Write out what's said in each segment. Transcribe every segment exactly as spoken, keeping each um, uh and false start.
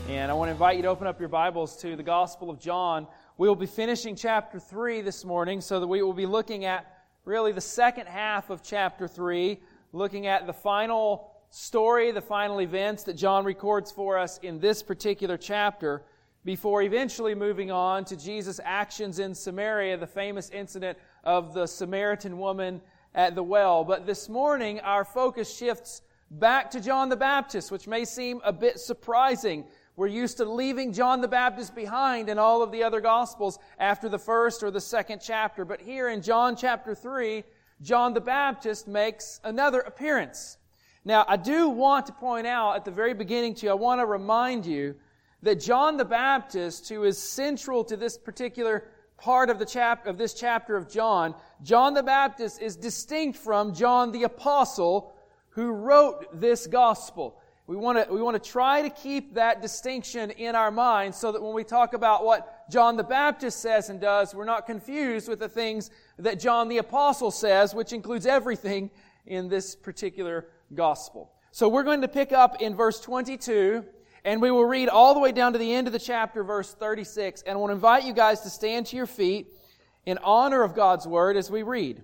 And I want to invite you to open up your Bibles to the Gospel of John. We will be finishing chapter three this morning, so that we will be looking at really the second half of chapter three, looking at the final story, the final events that John records for us in this particular chapter, before eventually moving on to Jesus' actions in Samaria, the famous incident of the Samaritan woman at the well. But this morning, our focus shifts back to John the Baptist, which may seem a bit surprising. We're used to leaving John the Baptist behind in all of the other Gospels after the first or the second chapter. But here in John chapter three, John the Baptist makes another appearance. Now, I do want to point out at the very beginning to you, I want to remind you that John the Baptist, who is central to this particular part of the chap- of this chapter of John, John the Baptist is distinct from John the Apostle, who wrote this Gospel. We want to we want to try to keep that distinction in our minds so that when we talk about what John the Baptist says and does, we're not confused with the things that John the Apostle says, which includes everything in this particular gospel. So we're going to pick up in verse twenty-two, and we will read all the way down to the end of the chapter, verse thirty-six. And I want to invite you guys to stand to your feet in honor of God's Word as we read.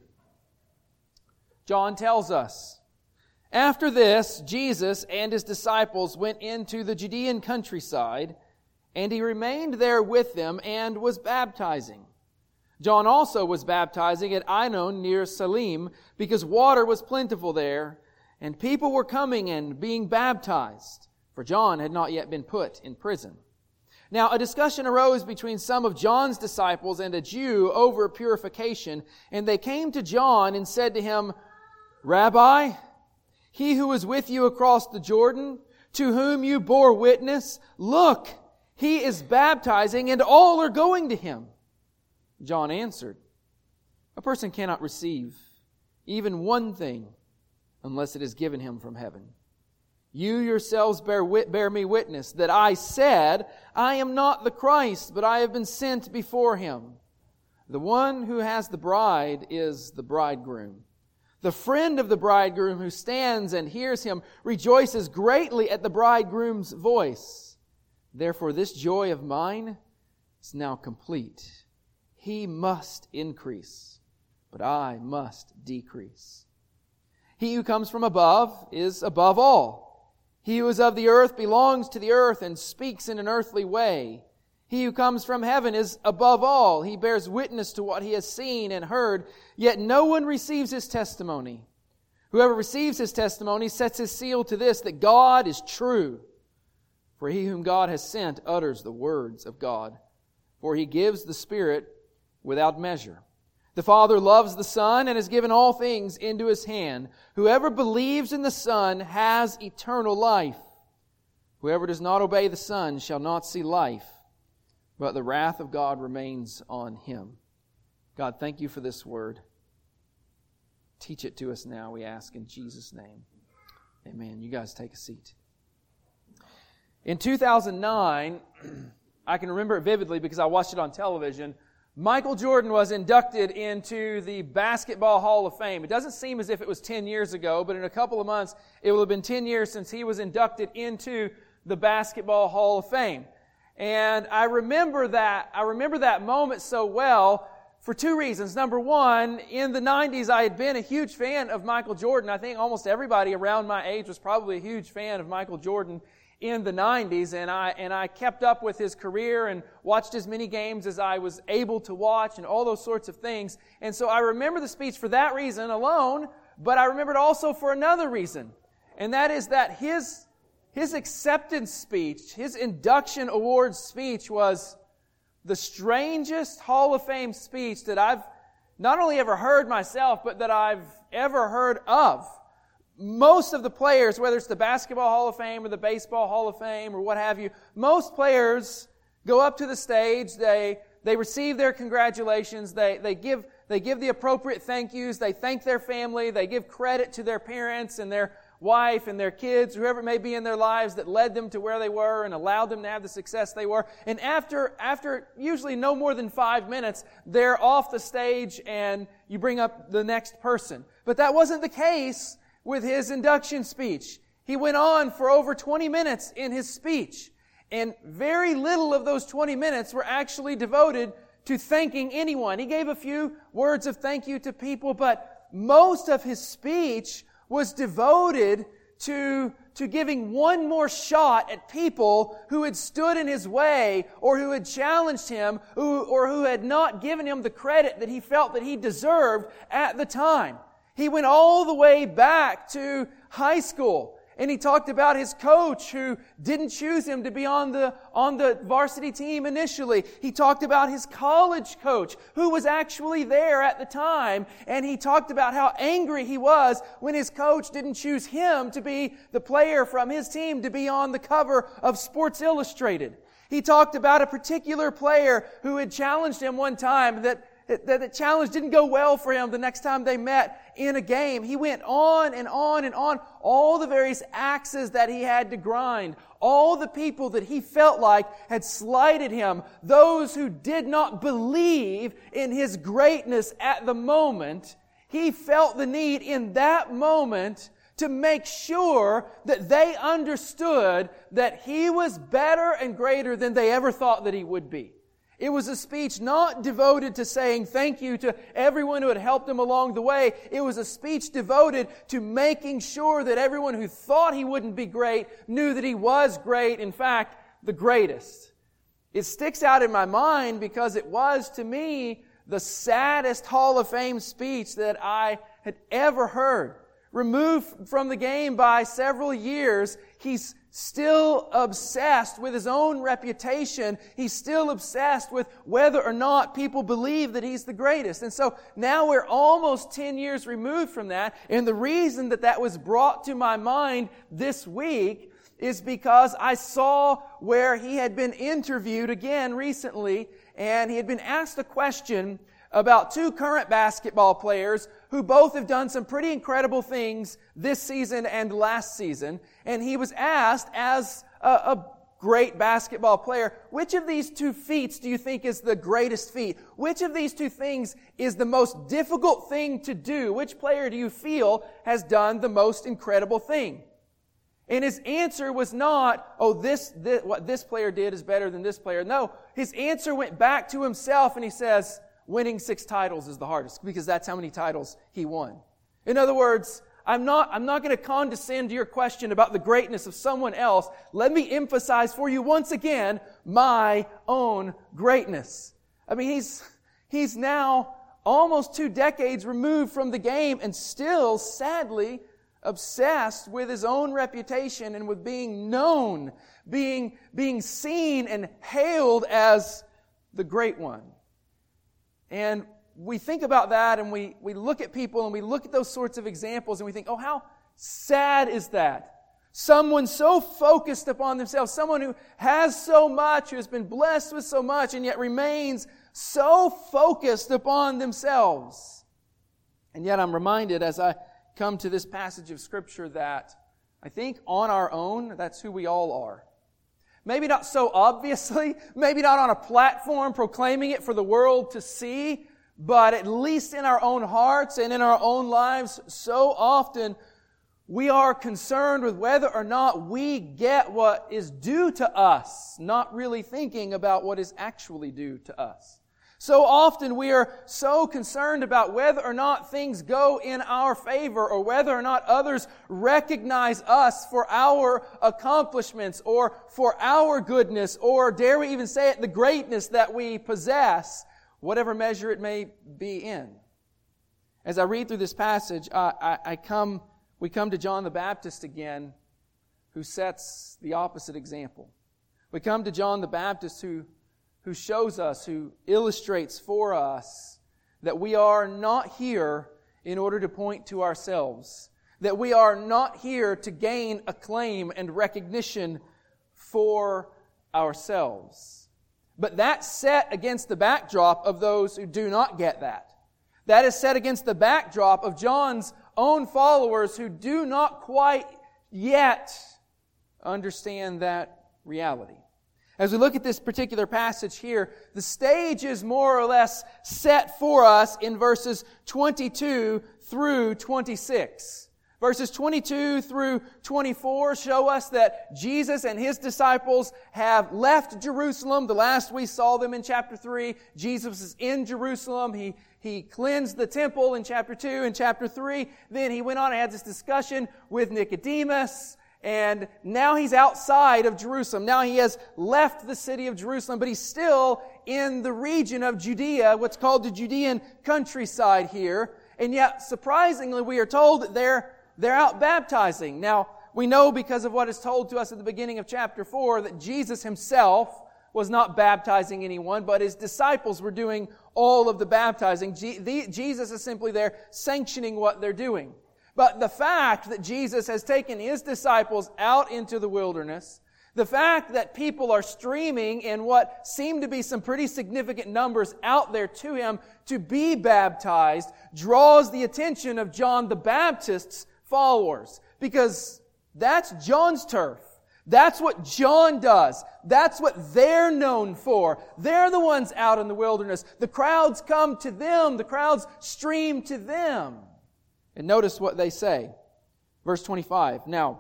John tells us, "After this, Jesus and His disciples went into the Judean countryside, and He remained there with them and was baptizing. John also was baptizing at Ainon near Salim, because water was plentiful there, and people were coming and being baptized, for John had not yet been put in prison. Now a discussion arose between some of John's disciples and a Jew over purification, and they came to John and said to him, 'Rabbi, he who was with you across the Jordan, to whom you bore witness, look, he is baptizing, and all are going to him.' John answered, 'A person cannot receive even one thing unless it is given him from heaven. You yourselves bear, wit- bear me witness that I said, I am not the Christ, but I have been sent before him. The one who has the bride is the bridegroom. The friend of the bridegroom who stands and hears him rejoices greatly at the bridegroom's voice. Therefore this joy of mine is now complete. He must increase, but I must decrease. He who comes from above is above all. He who is of the earth belongs to the earth and speaks in an earthly way. He who comes from heaven is above all. He bears witness to what he has seen and heard, yet no one receives his testimony. Whoever receives his testimony sets his seal to this, that God is true. For he whom God has sent utters the words of God. For he gives the Spirit without measure. The Father loves the Son and has given all things into His hand. Whoever believes in the Son has eternal life. Whoever does not obey the Son shall not see life, but the wrath of God remains on him." God, thank you for this word. Teach it to us now, we ask in Jesus' name. Amen. You guys take a seat. In two thousand nine, I can remember it vividly because I watched it on television, Michael Jordan was inducted into the Basketball Hall of Fame. It doesn't seem as if it was ten years ago, but in a couple of months, it will have been ten years since he was inducted into the Basketball Hall of Fame. And I remember that, I remember that moment so well for two reasons. Number one, in the nineties, I had been a huge fan of Michael Jordan. I think almost everybody around my age was probably a huge fan of Michael Jordan in the nineties, and I and I kept up with his career and watched as many games as I was able to watch and all those sorts of things. And so I remember the speech for that reason alone, but I remember it also for another reason. And that is that his his acceptance speech, his induction awards speech was the strangest Hall of Fame speech that I've not only ever heard myself, but that I've ever heard of. Most of the players, whether it's the Basketball Hall of Fame or the Baseball Hall of Fame or what have you, most players go up to the stage, they they receive their congratulations, they they give they give the appropriate thank yous, they thank their family, they give credit to their parents and their wife and their kids, whoever it may be in their lives that led them to where they were and allowed them to have the success they were. And after after usually no more than five minutes, they're off the stage and you bring up the next person. But that wasn't the case with his induction speech. He went on for over twenty minutes in his speech. And very little of those twenty minutes were actually devoted to thanking anyone. He gave a few words of thank you to people, but most of his speech was devoted to, to giving one more shot at people who had stood in his way or who had challenged him who, or who had not given him the credit that he felt that he deserved at the time. He went all the way back to high school. And he talked about his coach who didn't choose him to be on the, on the varsity team initially. He talked about his college coach who was actually there at the time. And he talked about how angry he was when his coach didn't choose him to be the player from his team to be on the cover of Sports Illustrated. He talked about a particular player who had challenged him one time that that the challenge didn't go well for him the next time they met in a game. He went on and on and on. All the various axes that he had to grind. All the people that he felt like had slighted him. Those who did not believe in his greatness at the moment. He felt the need in that moment to make sure that they understood that he was better and greater than they ever thought that he would be. It was a speech not devoted to saying thank you to everyone who had helped him along the way. It was a speech devoted to making sure that everyone who thought he wouldn't be great knew that he was great, in fact, the greatest. It sticks out in my mind because it was, to me, the saddest Hall of Fame speech that I had ever heard. Removed from the game by several years, he's still obsessed with his own reputation. He's still obsessed with whether or not people believe that he's the greatest. And so now we're almost ten years removed from that. And the reason that that was brought to my mind this week is because I saw where he had been interviewed again recently, and he had been asked a question about two current basketball players who both have done some pretty incredible things this season and last season. And he was asked, as a, a great basketball player, which of these two feats do you think is the greatest feat? Which of these two things is the most difficult thing to do? Which player do you feel has done the most incredible thing? And his answer was not, oh, this, this what this player did is better than this player. No, his answer went back to himself, and he says, winning six titles is the hardest, because that's how many titles he won. In other words, I'm not, I'm not going to condescend to your question about the greatness of someone else. Let me emphasize for you once again my own greatness. I mean, he's, he's now almost two decades removed from the game and still, sadly, obsessed with his own reputation and with being known, being, being seen and hailed as the great one. And we think about that, and we, we look at people and we look at those sorts of examples and we think, oh, how sad is that? Someone so focused upon themselves, someone who has so much, who has been blessed with so much, and yet remains so focused upon themselves. And yet I'm reminded as I come to this passage of Scripture that I think on our own, that's who we all are. Maybe not so obviously, maybe not on a platform proclaiming it for the world to see, but at least in our own hearts and in our own lives, so often we are concerned with whether or not we get what is due to us, not really thinking about what is actually due to us. So often we are so concerned about whether or not things go in our favor or whether or not others recognize us for our accomplishments or for our goodness or, dare we even say it, the greatness that we possess, whatever measure it may be in. As I read through this passage, I, I, I come, we come to John the Baptist again, who sets the opposite example. We come to John the Baptist who who shows us, who illustrates for us that we are not here in order to point to ourselves, that we are not here to gain acclaim and recognition for ourselves. But that's set against the backdrop of those who do not get that. That is set against the backdrop of John's own followers who do not quite yet understand that reality. As we look at this particular passage here, the stage is more or less set for us in verses twenty-two through twenty-six. Verses twenty-two through twenty-four show us that Jesus and His disciples have left Jerusalem. The last we saw them in chapter three, Jesus is in Jerusalem. He, he cleansed the temple in chapter two and chapter three. Then He went on and had this discussion with Nicodemus. And now He's outside of Jerusalem. Now He has left the city of Jerusalem, but He's still in the region of Judea, what's called the Judean countryside here. And yet, surprisingly, we are told that they're They're out baptizing. Now, we know because of what is told to us at the beginning of chapter four that Jesus Himself was not baptizing anyone, but His disciples were doing all of the baptizing. Je- the, Jesus is simply there sanctioning what they're doing. But the fact that Jesus has taken His disciples out into the wilderness, the fact that people are streaming in what seem to be some pretty significant numbers out there to Him to be baptized, draws the attention of John the Baptist's followers, because that's John's turf. That's what John does. That's what they're known for. They're the ones out in the wilderness. The crowds come to them. The crowds stream to them. And notice what they say. Verse twenty-five. Now,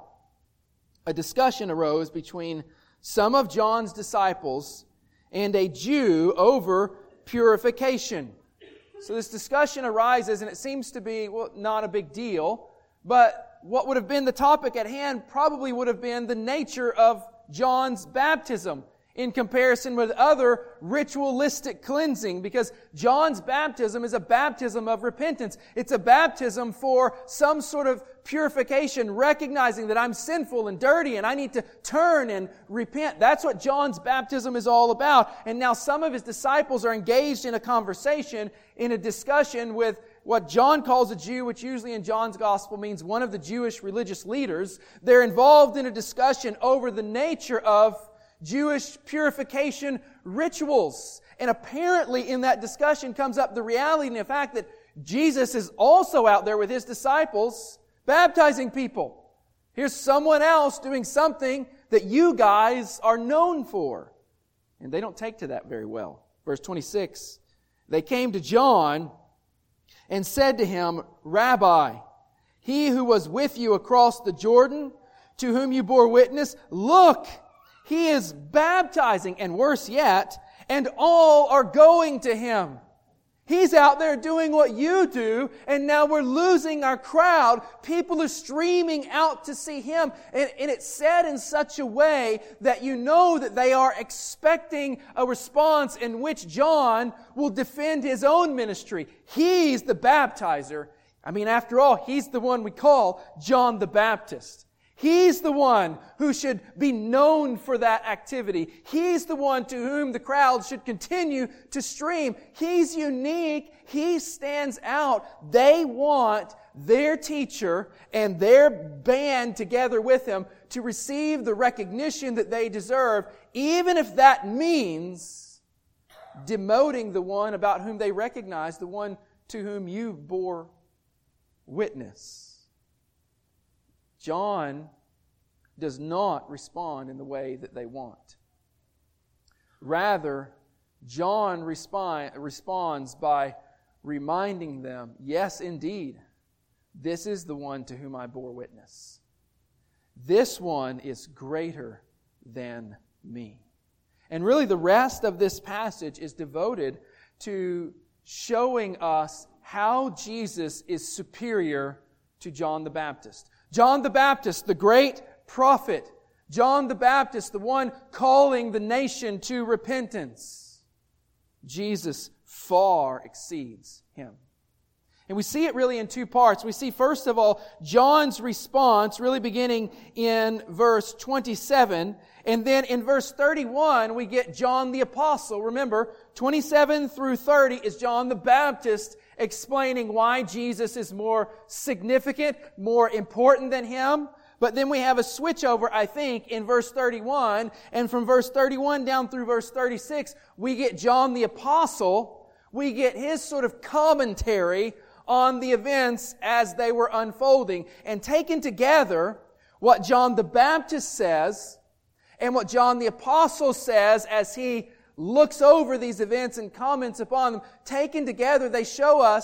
a discussion arose between some of John's disciples and a Jew over purification. So this discussion arises, and it seems to be, well, not a big deal. But what would have been the topic at hand probably would have been the nature of John's baptism in comparison with other ritualistic cleansing, because John's baptism is a baptism of repentance. It's a baptism for some sort of purification, recognizing that I'm sinful and dirty and I need to turn and repent. That's what John's baptism is all about. And now some of his disciples are engaged in a conversation, in a discussion with what John calls a Jew, which usually in John's gospel means one of the Jewish religious leaders. They're involved in a discussion over the nature of Jewish purification rituals. And apparently in that discussion comes up the reality and the fact that Jesus is also out there with His disciples baptizing people. Here's someone else doing something that you guys are known for. And they don't take to that very well. Verse twenty-six, they came to John and said to him, Rabbi, he who was with you across the Jordan, to whom you bore witness, look, he is baptizing, and worse yet, and all are going to him. He's out there doing what you do, and now we're losing our crowd. People are streaming out to see him. And, and it's said in such a way that you know that they are expecting a response in which John will defend his own ministry. He's the baptizer. I mean, after all, he's the one we call John the Baptist. He's the one who should be known for that activity. He's the one to whom the crowd should continue to stream. He's unique. He stands out. They want their teacher and their band together with him to receive the recognition that they deserve, even if that means demoting the one about whom they recognize, the one to whom you bore witness. John does not respond in the way that they want. Rather, John respond, responds by reminding them, yes, indeed, this is the one to whom I bore witness. This one is greater than me. And really the rest of this passage is devoted to showing us how Jesus is superior to John the Baptist. John the Baptist, the great prophet. John the Baptist, the one calling the nation to repentance. Jesus far exceeds him. And we see it really in two parts. We see, first of all, John's response, really beginning in verse twenty-seven. And then in verse thirty-one, we get John the Apostle. Remember, twenty-seven through thirty is John the Baptist explaining why Jesus is more significant, more important than him. But then we have a switch over, I think, in verse thirty-one. And from verse thirty-one down through verse thirty-six, we get John the Apostle. We get his sort of commentary on the events as they were unfolding. And taken together, what John the Baptist says and what John the Apostle says as he looks over these events and comments upon them, taken together, they show us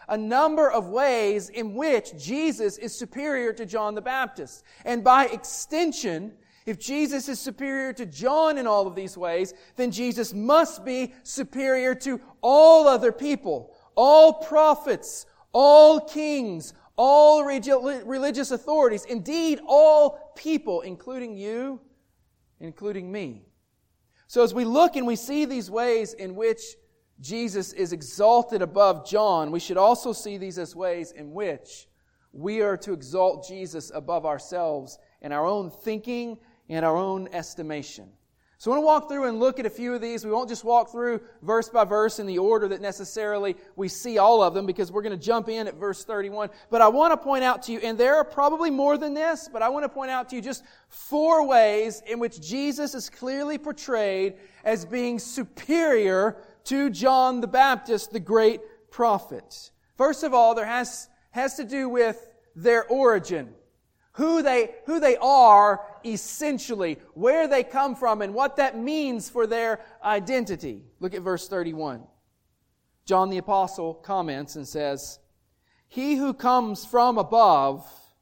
a number of ways in which Jesus is superior to John the Baptist. And by extension, if Jesus is superior to John in all of these ways, then Jesus must be superior to all other people, all prophets, all kings, all religious authorities, indeed all people, including you, including me. So as we look and we see these ways in which Jesus is exalted above John, we should also see these as ways in which we are to exalt Jesus above ourselves in our own thinking and our own estimation. So I want to walk through and look at a few of these. We won't just walk through verse by verse in the order that necessarily we see all of them, because we're going to jump in at verse thirty-one. But I want to point out to you, and there are probably more than this, but I want to point out to you just four ways in which Jesus is clearly portrayed as being superior to John the Baptist, the great prophet. First of all, there has, has to do with their origin. Who they, who they are essentially, where they come from, and what that means for their identity. Look at verse thirty-one. John the Apostle comments and says, "He who comes from above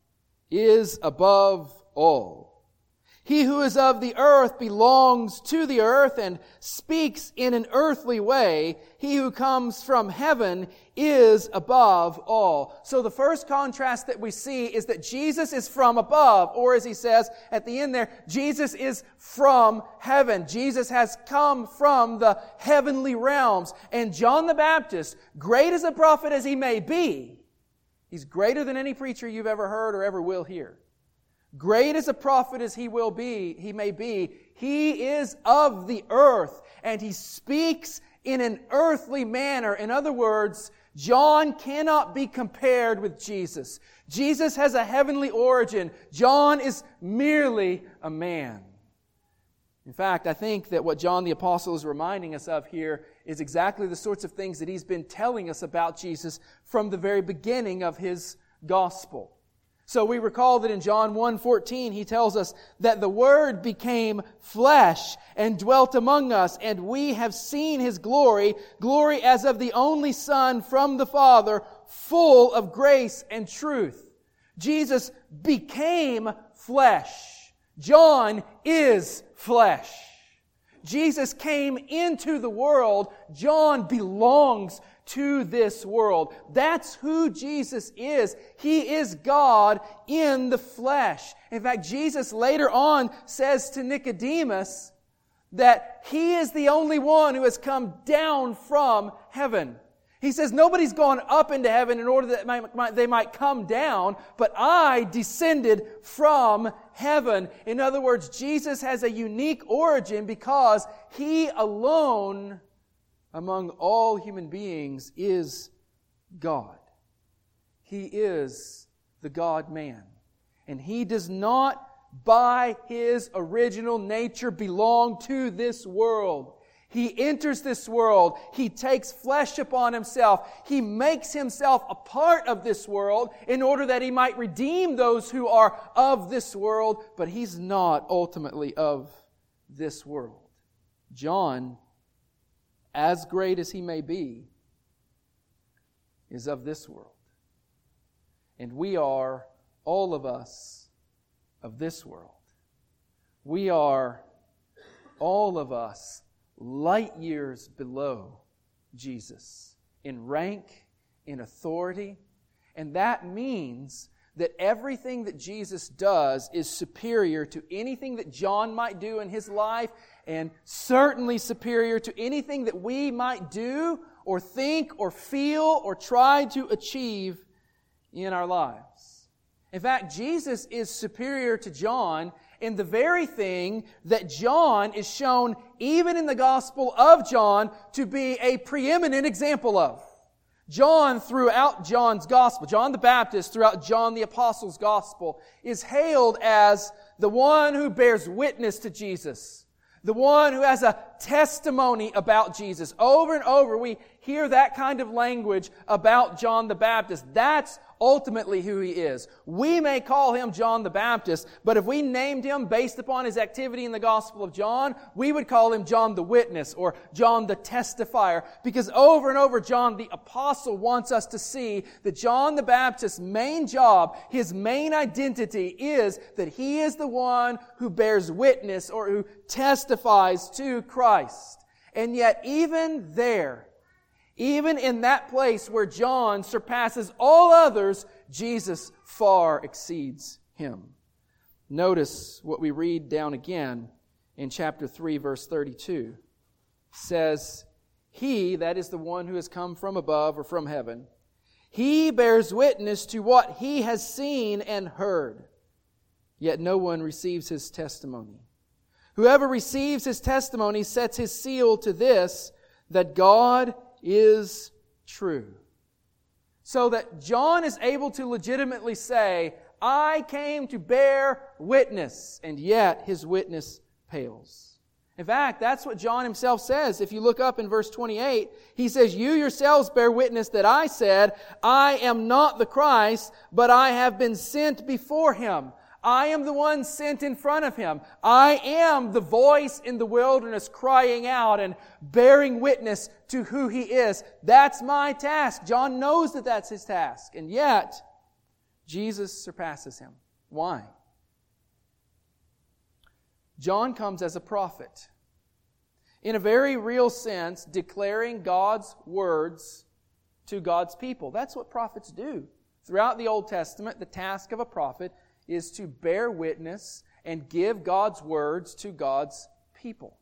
is above all. He who is of the earth belongs to the earth and speaks in an earthly way. He who comes from heaven is above all." So the first contrast that we see is that Jesus is from above, or as he says at the end there, Jesus is from heaven. Jesus has come from the heavenly realms. And John the Baptist, great as a prophet as he may be, he's greater than any preacher you've ever heard or ever will hear. Great as a prophet as he will be, he may be, he is of the earth, and he speaks in an earthly manner. In other words, John cannot be compared with Jesus. Jesus has a heavenly origin. John is merely a man. In fact, I think that what John the Apostle is reminding us of here is exactly the sorts of things that he's been telling us about Jesus from the very beginning of his gospel. So we recall that in John one fourteen, he tells us that the Word became flesh and dwelt among us, and we have seen His glory, glory as of the only Son from the Father, full of grace and truth. Jesus became flesh. John is flesh. Jesus came into the world. John belongs to this world. That's who Jesus is. He is God in the flesh. In fact, Jesus later on says to Nicodemus that He is the only one who has come down from heaven. He says, nobody's gone up into heaven in order that they might come down, but I descended from heaven. In other words, Jesus has a unique origin because He alone among all human beings is God. He is the God-man. And He does not, by His original nature, belong to this world. He enters this world. He takes flesh upon Himself. He makes Himself a part of this world in order that He might redeem those who are of this world, but He's not ultimately of this world. John, as great as he may be, is of this world. And we are, all of us, of this world. We are, all of us, light years below Jesus in rank, in authority. And that means that everything that Jesus does is superior to anything that John might do in his life, and certainly superior to anything that we might do or think or feel or try to achieve in our lives. In fact, Jesus is superior to John in the very thing that John is shown, even in the Gospel of John, to be a preeminent example of. John, throughout John's Gospel, John the Baptist, throughout John the Apostle's Gospel, is hailed as the one who bears witness to Jesus, the one who has a testimony about Jesus. Over and over we hear that kind of language about John the Baptist. That's ultimately who he is. We may call him John the Baptist, but if we named him based upon his activity in the Gospel of John, we would call him John the Witness or John the Testifier, because over and over John the Apostle wants us to see that John the Baptist's main job, his main identity is that he is the one who bears witness or who testifies to Christ. And yet even there, even in that place where John surpasses all others, Jesus far exceeds him. Notice what we read down again in chapter three, verse thirty-two. It says, He, that is the one who has come from above or from heaven, He bears witness to what He has seen and heard, yet no one receives His testimony. Whoever receives His testimony sets his seal to this, that God is true. So that John is able to legitimately say, I came to bear witness, and yet his witness pales. In fact, that's what John himself says. If you look up in verse twenty-eight, he says, You yourselves bear witness that I said, I am not the Christ, but I have been sent before Him. I am the one sent in front of Him. I am the voice in the wilderness crying out and bearing witness to who He is. That's my task. John knows that that's his task. And yet, Jesus surpasses him. Why? John comes as a prophet. In a very real sense, declaring God's words to God's people. That's what prophets do. Throughout the Old Testament, the task of a prophet is to bear witness and give God's words to God's people.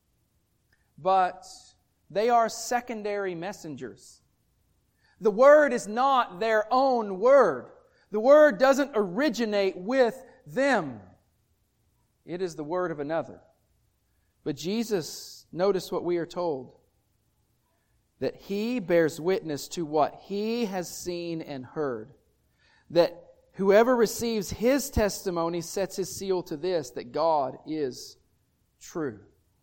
But they are secondary messengers. The word is not their own word. The word doesn't originate with them. It is the word of another. But Jesus, notice what we are told, that He bears witness to what He has seen and heard, that whoever receives His testimony sets his seal to this, that God is true.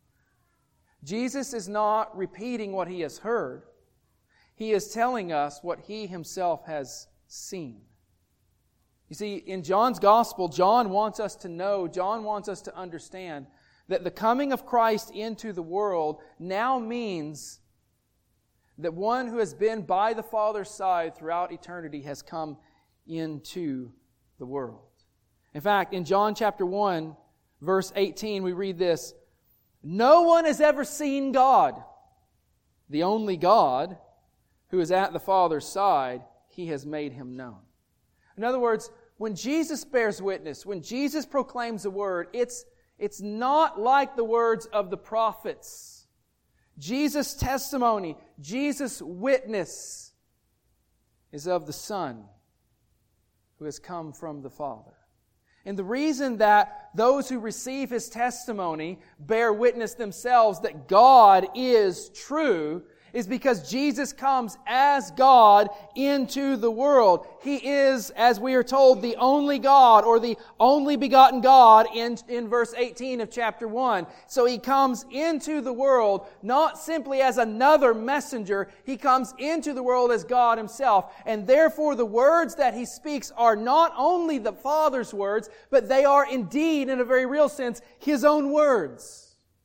Jesus is not repeating what He has heard. He is telling us what He Himself has seen. You see, in John's Gospel, John wants us to know, John wants us to understand that the coming of Christ into the world now means that one who has been by the Father's side throughout eternity has come into the world. In fact, in John chapter one, verse eighteen, we read this, No one has ever seen God. The only God who is at the Father's side, He has made Him known. In other words, when Jesus bears witness, when Jesus proclaims a word, it's, it's not like the words of the prophets. Jesus' testimony, Jesus' witness is of the Son who has come from the Father. And the reason that those who receive His testimony bear witness themselves that God is true is because Jesus comes as God into the world. He is, as we are told, the only God, or the only begotten God in, in verse eighteen of chapter one. So He comes into the world not simply as another messenger. He comes into the world as God Himself. And therefore the words that He speaks are not only the Father's words, but they are indeed, in a very real sense, His own words.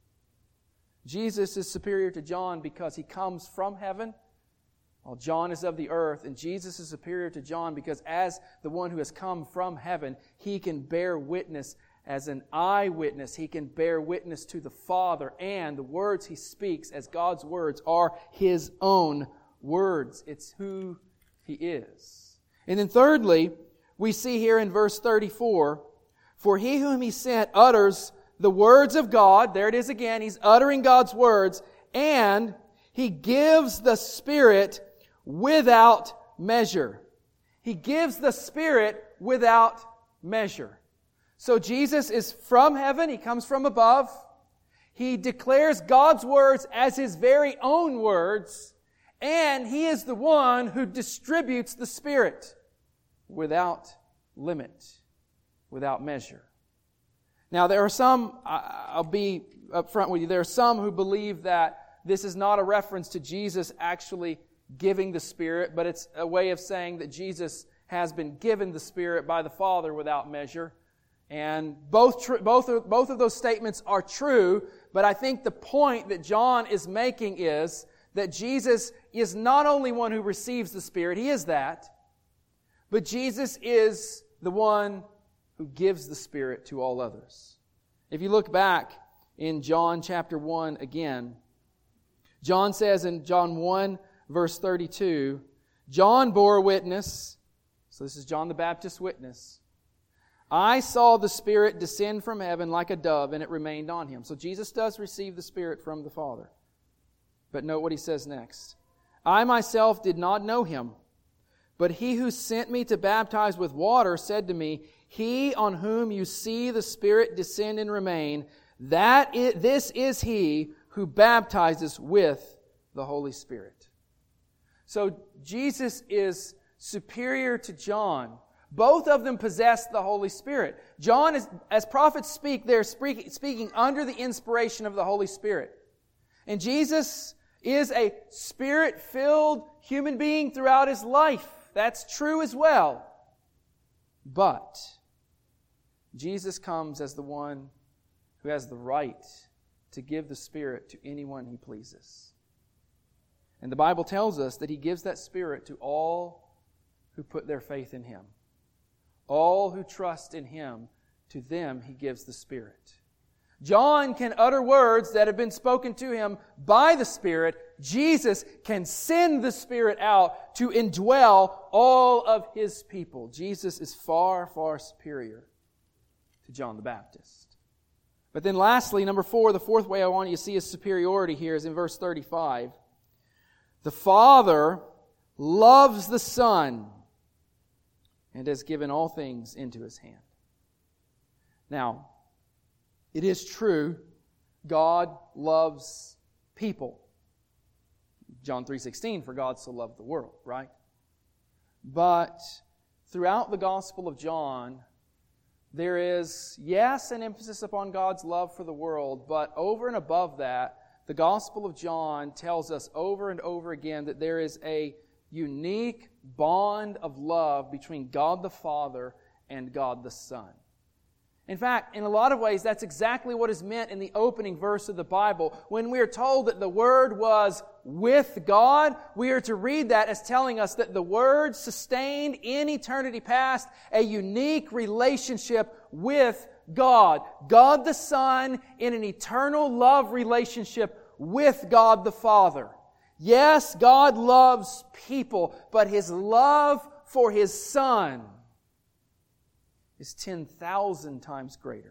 Jesus is superior to John because He comes from heaven, while John is of the earth. And Jesus is superior to John because as the one who has come from heaven, He can bear witness as an eyewitness. He can bear witness to the Father, and the words He speaks as God's words are His own words. It's who He is. And then thirdly, we see here in verse thirty-four, For He whom He sent utters the words of God. There it is again. He's uttering God's words. And He gives the Spirit without measure. He gives the Spirit without measure. So Jesus is from heaven. He comes from above. He declares God's words as His very own words. And He is the one who distributes the Spirit without limit, without measure. Now, there are some, I'll be up front with you, there are some who believe that this is not a reference to Jesus actually giving the Spirit, but it's a way of saying that Jesus has been given the Spirit by the Father without measure. And both tr- both of, both of those statements are true, but I think the point that John is making is that Jesus is not only one who receives the Spirit, He is that, but Jesus is the one who gives the Spirit to all others. If you look back in John chapter one again, John says in John one, verse thirty-two, John bore witness, so this is John the Baptist's witness, I saw the Spirit descend from heaven like a dove, and it remained on Him. So Jesus does receive the Spirit from the Father. But note what He says next. I myself did not know Him, but He who sent me to baptize with water said to me, He on whom you see the Spirit descend and remain, that is, this is He who baptizes with the Holy Spirit. So Jesus is superior to John. Both of them possess the Holy Spirit. John, is, as prophets speak, they're speak, speaking under the inspiration of the Holy Spirit. And Jesus is a Spirit-filled human being throughout His life. That's true as well. But Jesus comes as the one who has the right to give the Spirit to anyone He pleases. And the Bible tells us that He gives that Spirit to all who put their faith in Him. All who trust in Him, to them He gives the Spirit. John can utter words that have been spoken to him by the Spirit. Jesus can send the Spirit out to indwell all of His people. Jesus is far, far superior to John the Baptist. But then lastly, number four, the fourth way I want you to see His superiority here is in verse thirty-five. The Father loves the Son and has given all things into His hand. Now, it is true, God loves people. John three sixteen, for God so loved the world, right? But throughout the Gospel of John, there is, yes, an emphasis upon God's love for the world, but over and above that, the Gospel of John tells us over and over again that there is a unique bond of love between God the Father and God the Son. In fact, in a lot of ways, that's exactly what is meant in the opening verse of the Bible. When we are told that the Word was with God, we are to read that as telling us that the Word sustained in eternity past a unique relationship with God. God the Son in an eternal love relationship with God the Father. Yes, God loves people, but His love for His Son is ten thousand times greater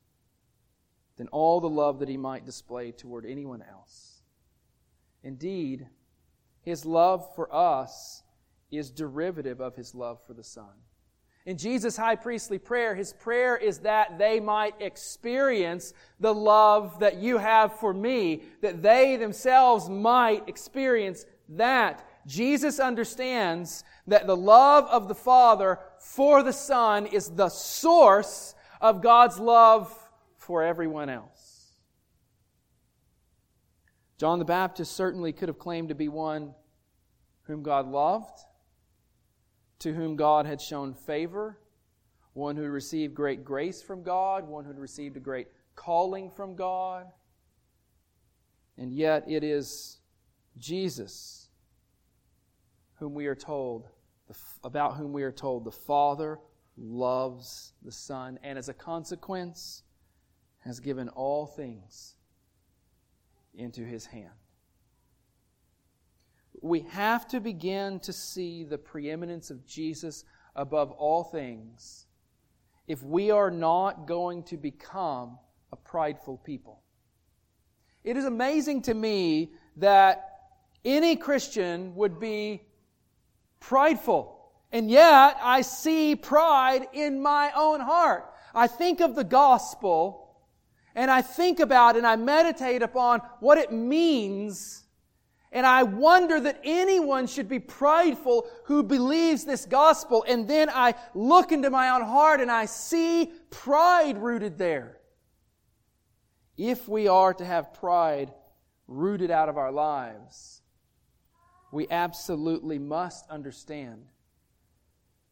than all the love that He might display toward anyone else. Indeed, His love for us is derivative of His love for the Son. In Jesus' high priestly prayer, His prayer is that they might experience the love that you have for me, that they themselves might experience that. Jesus understands that the love of the Father for the Son is the source of God's love for everyone else. John the Baptist certainly could have claimed to be one whom God loved, to whom God had shown favor, one who received great grace from God, one who had received a great calling from God. And yet it is Jesus whom we are told, about whom we are told the Father loves the Son, and as a consequence has given all things into His hand. We have to begin to see the preeminence of Jesus above all things if we are not going to become a prideful people. It is amazing to me that any Christian would be prideful, and yet I see pride in my own heart. I think of the gospel, and I think about and I meditate upon what it means. And I wonder that anyone should be prideful who believes this gospel. And then I look into my own heart and I see pride rooted there. If we are to have pride rooted out of our lives, we absolutely must understand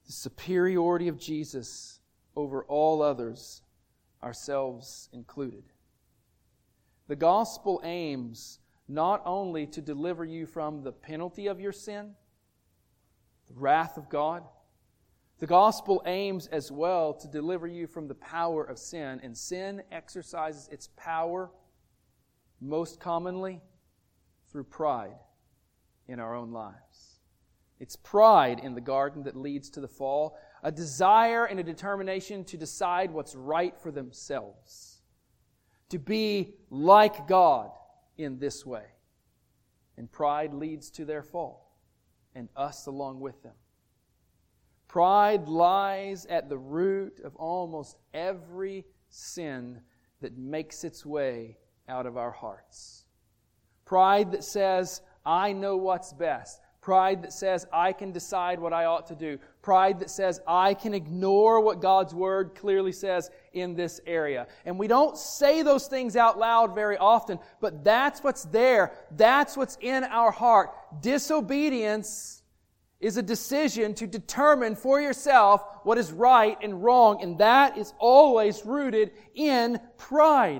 the superiority of Jesus over all others, ourselves included. The gospel aims not only to deliver you from the penalty of your sin, the wrath of God, the gospel aims as well to deliver you from the power of sin. And sin exercises its power most commonly through pride in our own lives. It's pride in the garden that leads to the fall, a desire and a determination to decide what's right for themselves, to be like God in this way. And pride leads to their fall, and us along with them. Pride lies at the root of almost every sin that makes its way out of our hearts. Pride that says, I know what's best. Pride that says, I can decide what I ought to do. Pride that says, I can ignore what God's Word clearly says in this area. And we don't say those things out loud very often, but that's what's there. That's what's in our heart. Disobedience is a decision to determine for yourself what is right and wrong, and that is always rooted in pride.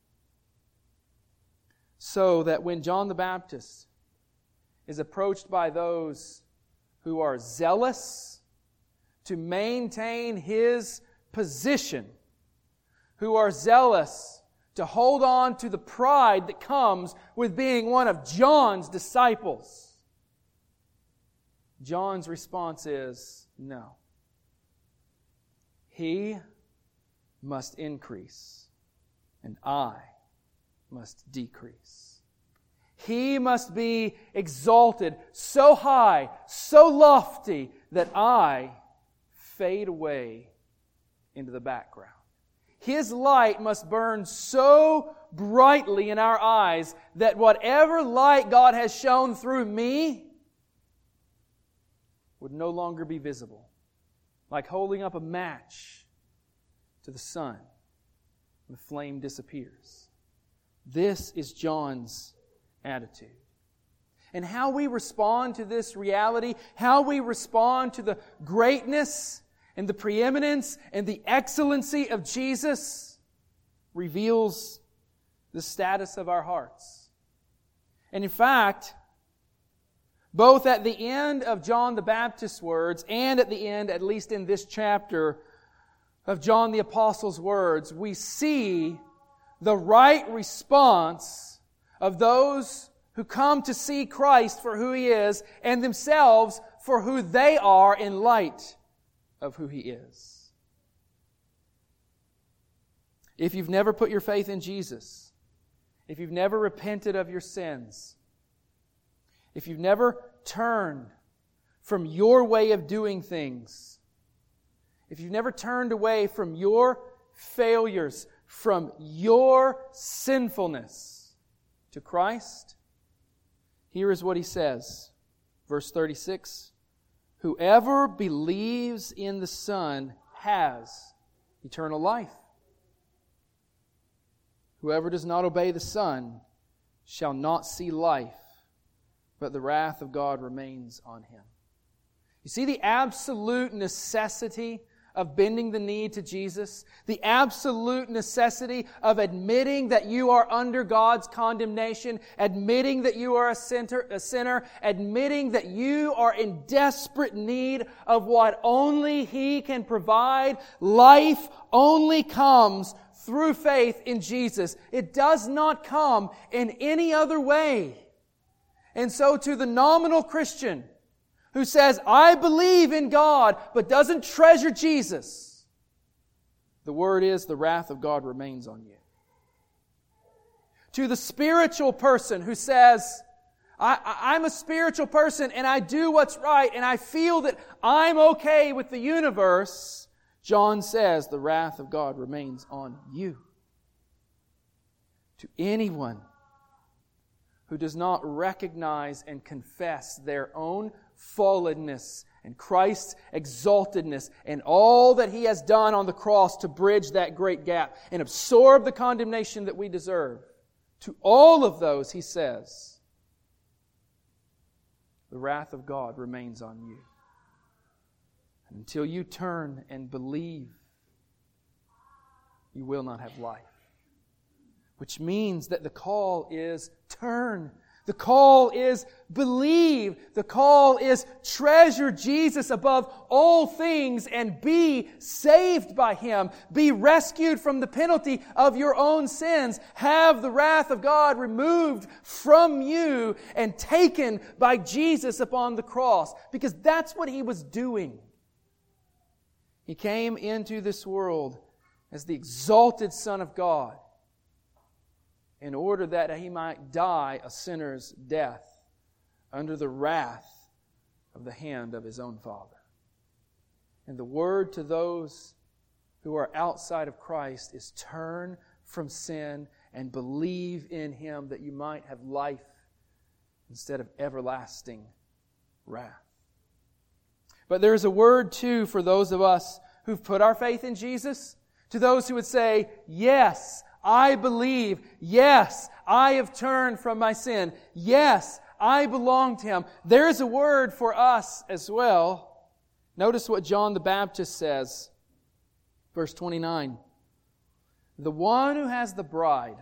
So that when John the Baptist is approached by those who are zealous to maintain his position, who are zealous to hold on to the pride that comes with being one of John's disciples, John's response is, no. He must increase, and I must decrease. He must be exalted so high, so lofty, that I fade away into the background. His light must burn so brightly in our eyes that whatever light God has shown through me would no longer be visible. Like holding up a match to the sun, the flame disappears. This is John's attitude. And how we respond to this reality, how we respond to the greatness and the preeminence and the excellency of Jesus reveals the status of our hearts. And in fact, both at the end of John the Baptist's words and at the end, at least in this chapter, of John the Apostle's words, we see the right response of those who come to see Christ for who He is and themselves for who they are in light of who He is. If you've never put your faith in Jesus, if you've never repented of your sins, if you've never turned from your way of doing things, if you've never turned away from your failures, from your sinfulness to Christ, here is what He says. Verse thirty-six, whoever believes in the Son has eternal life. Whoever does not obey the Son shall not see life, but the wrath of God remains on him. You see the absolute necessity of bending the knee to Jesus, the absolute necessity of admitting that you are under God's condemnation, admitting that you are a sinner, a sinner, admitting that you are in desperate need of what only He can provide. Life only comes through faith in Jesus. It does not come in any other way. And so to the nominal Christian who says, I believe in God, but doesn't treasure Jesus, the word is, the wrath of God remains on you. To the spiritual person who says, I, I, I'm a spiritual person and I do what's right and I feel that I'm okay with the universe, John says, the wrath of God remains on you. To anyone who does not recognize and confess their own fallenness and Christ's exaltedness and all that He has done on the cross to bridge that great gap and absorb the condemnation that we deserve. To all of those, He says, the wrath of God remains on you. Until you turn and believe, you will not have life. Which means that the call is turn. The call is believe. The call is treasure Jesus above all things and be saved by Him. Be rescued from the penalty of your own sins. Have the wrath of God removed from you and taken by Jesus upon the cross. Because that's what He was doing. He came into this world as the exalted Son of God, in order that He might die a sinner's death under the wrath of the hand of His own Father. And the word to those who are outside of Christ is turn from sin and believe in Him that you might have life instead of everlasting wrath. But there is a word too for those of us who've put our faith in Jesus, to those who would say, yes, I believe. Yes, I have turned from my sin. Yes, I belong to Him. There is a word for us as well. Notice what John the Baptist says. Verse twenty-nine. The one who has the bride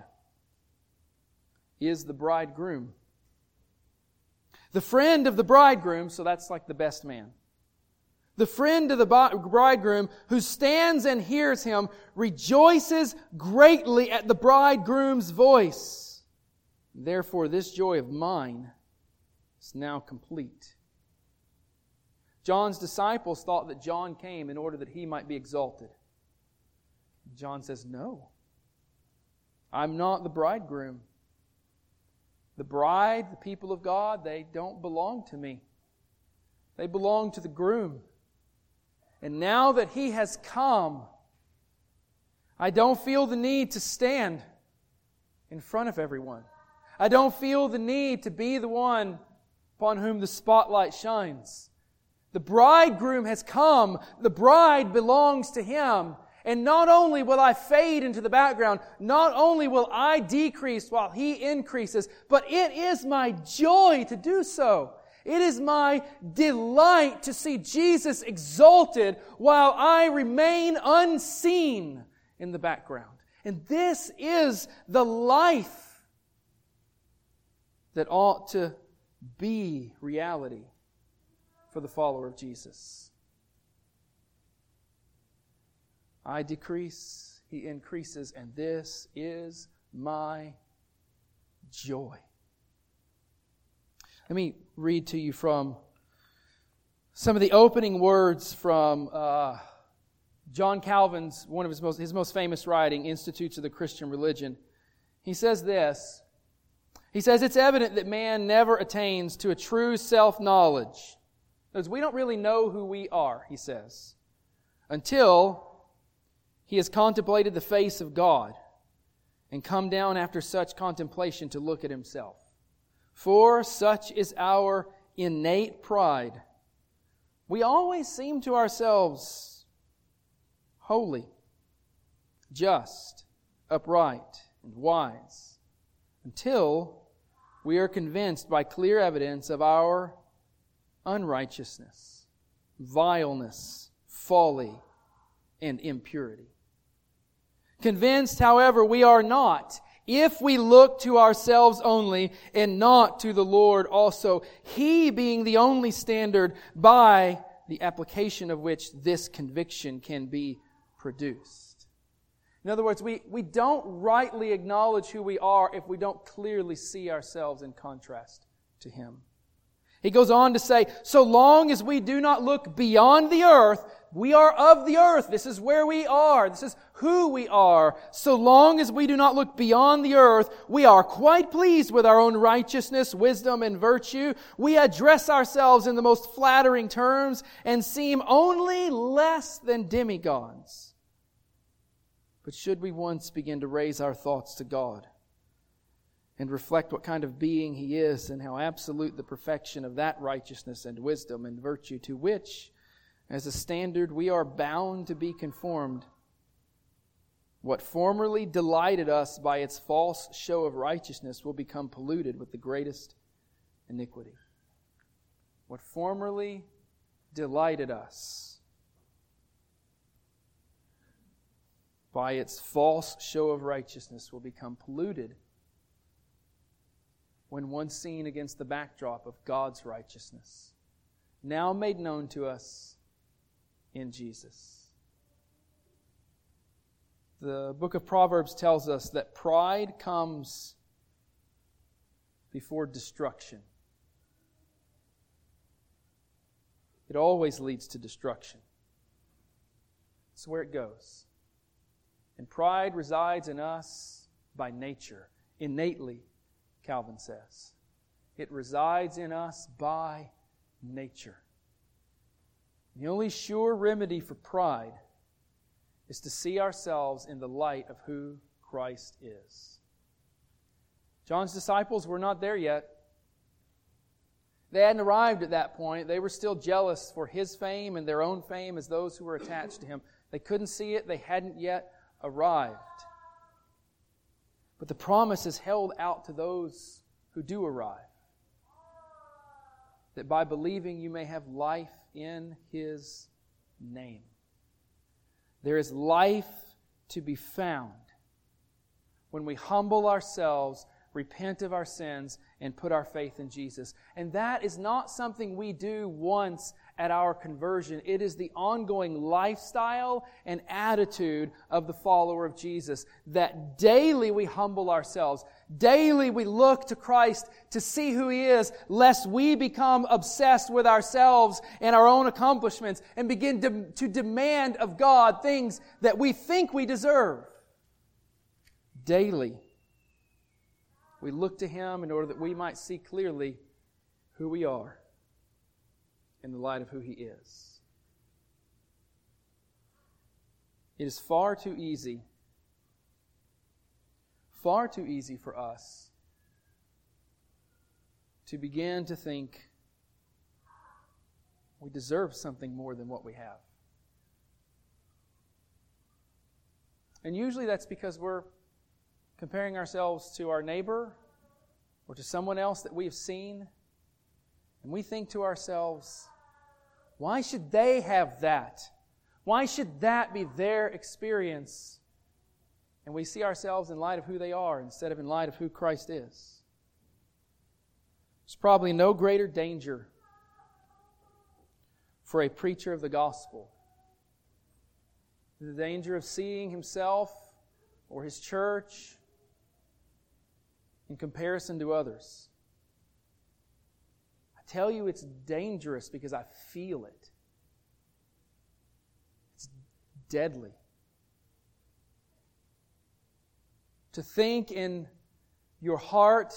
is the bridegroom. The friend of the bridegroom, so that's like the best man. The friend of the bridegroom who stands and hears him rejoices greatly at the bridegroom's voice. Therefore, this joy of mine is now complete. John's disciples thought that John came in order that he might be exalted. John says, no, I'm not the bridegroom. The bride, the people of God, they don't belong to me. They belong to the groom. And now that He has come, I don't feel the need to stand in front of everyone. I don't feel the need to be the one upon whom the spotlight shines. The bridegroom has come. The bride belongs to Him. And not only will I fade into the background, not only will I decrease while He increases, but it is my joy to do so. It is my delight to see Jesus exalted while I remain unseen in the background. And this is the life that ought to be reality for the follower of Jesus. I decrease, He increases, and this is my joy. Let me read to you from some of the opening words from uh, John Calvin's, one of his most, his most famous writing, Institutes of the Christian Religion. He says this. He says, it's evident that man never attains to a true self-knowledge. Because we don't really know who we are, he says, until he has contemplated the face of God and come down after such contemplation to look at himself. For such is our innate pride. We always seem to ourselves holy, just, upright, and wise, until we are convinced by clear evidence of our unrighteousness, vileness, folly, and impurity. Convinced, however, we are not, if we look to ourselves only and not to the Lord also, He being the only standard by the application of which this conviction can be produced. In other words, we, we don't rightly acknowledge who we are if we don't clearly see ourselves in contrast to Him. He goes on to say, so long as we do not look beyond the earth, we are of the earth. This is where we are. This is who we are. So long as we do not look beyond the earth, we are quite pleased with our own righteousness, wisdom, and virtue. We address ourselves in the most flattering terms and seem only less than demigods. But should we once begin to raise our thoughts to God and reflect what kind of being He is and how absolute the perfection of that righteousness and wisdom and virtue to which, as a standard, we are bound to be conformed, what formerly delighted us by its false show of righteousness will become polluted with the greatest iniquity. What formerly delighted us by its false show of righteousness, will become polluted when once seen against the backdrop of God's righteousness, now made known to us in Jesus. The book of Proverbs tells us that pride comes before destruction. It always leads to destruction. It's where it goes. And pride resides in us by nature, innately, Calvin says. It resides in us by nature. The only sure remedy for pride is to see ourselves in the light of who Christ is. John's disciples were not there yet. They hadn't arrived at that point. They were still jealous for his fame and their own fame as those who were attached to him. They couldn't see it. They hadn't yet arrived. But the promise is held out to those who do arrive, that by believing you may have life in His name. There is life to be found when we humble ourselves, repent of our sins, and put our faith in Jesus. And that is not something we do once at our conversion. It is the ongoing lifestyle and attitude of the follower of Jesus, that daily we humble ourselves. Daily we look to Christ to see who He is, lest we become obsessed with ourselves and our own accomplishments and begin to, to demand of God things that we think we deserve. Daily we look to Him in order that we might see clearly who we are in the light of who He is. It is far too easy, far too easy for us to begin to think we deserve something more than what we have. And usually that's because we're comparing ourselves to our neighbor or to someone else that we have seen. And we think to ourselves, why should they have that? Why should that be their experience? And we see ourselves in light of who they are instead of in light of who Christ is. There's probably no greater danger for a preacher of the gospel than the danger of seeing himself or his church in comparison to others. I tell you it's dangerous because I feel it. It's deadly. To think in your heart,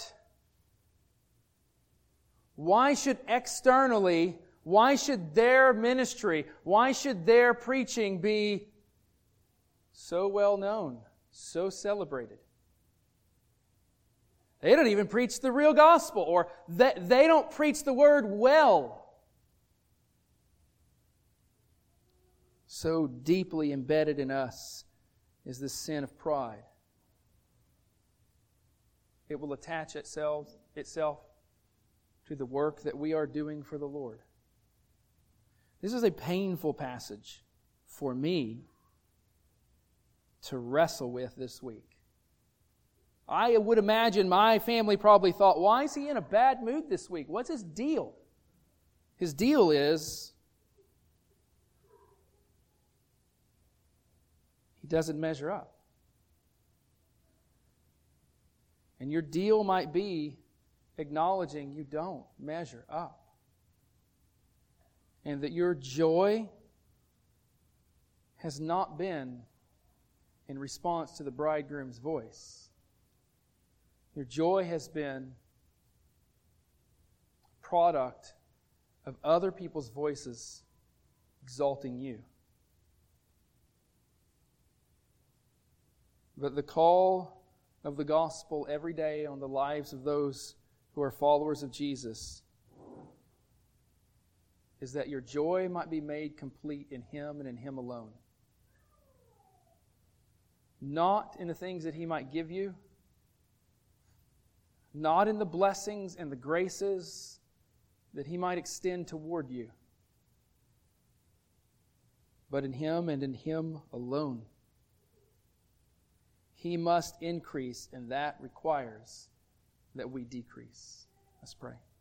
why should externally, why should their ministry, why should their preaching be so well known, so celebrated? They don't even preach the real gospel, or they, they don't preach the word well. So deeply embedded in us is this sin of pride. It will attach itself, itself to the work that we are doing for the Lord. This is a painful passage for me to wrestle with this week. I would imagine my family probably thought, why is he in a bad mood this week? What's his deal? His deal is he doesn't measure up. And your deal might be acknowledging you don't measure up. And that your joy has not been in response to the bridegroom's voice. Your joy has been a product of other people's voices exalting you. But the call of the gospel every day on the lives of those who are followers of Jesus is that your joy might be made complete in Him and in Him alone. Not in the things that He might give you, not in the blessings and the graces that He might extend toward you, but in Him and in Him alone. He must increase, and that requires that we decrease. Let's pray.